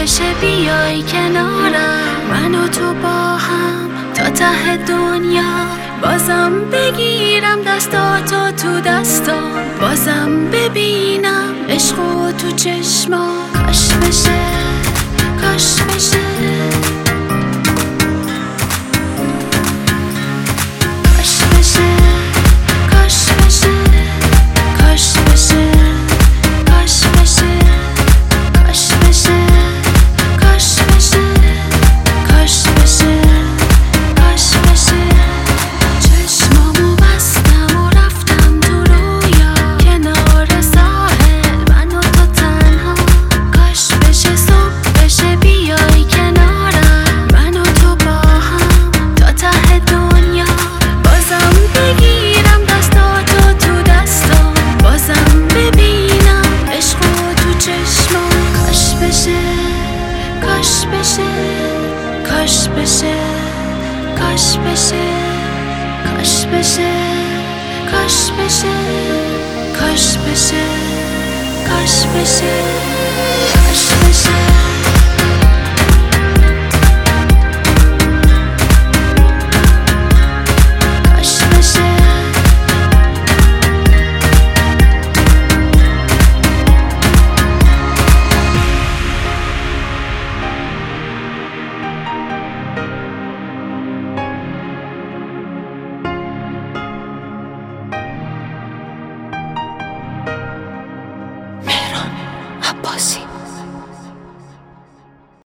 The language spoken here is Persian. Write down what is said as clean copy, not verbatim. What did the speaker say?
بشه بیای کنارم، من و تو با هم تا ته دنیا. بازم بگیرم دستاتو تو دستام، بازم ببینم عشقو تو چشما. کاش بشه، کاش بشه، کاش بشه، کاش بشه، کاش بشه، کاش بشه، کاش بشه، کاش بشه، کاش بشه، کاش بشه. چشمامو بستم و رفتم تو رویا، کنار ساحل من و تو تنها. کاش بشه صبح بشه بیای کنارم، من و تو با هم تا ته دنیا. بازم بگیرم دستاتو تو دستام، بازم ببینم عشقو تو چشما. کاش بشه، کاش بشه، کاش بشه، کاش بشه، کاش بشه، کاش بشه، کاش بشه، کاش بشه، کاش بشه. مهران عباسی.